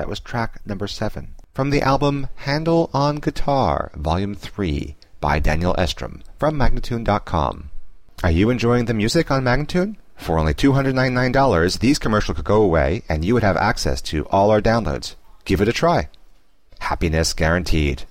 That was track number 7. From the album Handel on Guitar, Volume 3, by Daniel Estrom, from Magnatune.com. Are you enjoying the music on Magnatune? For only $299, these commercials could go away, and you would have access to all our downloads. Give it a try. Happiness guaranteed.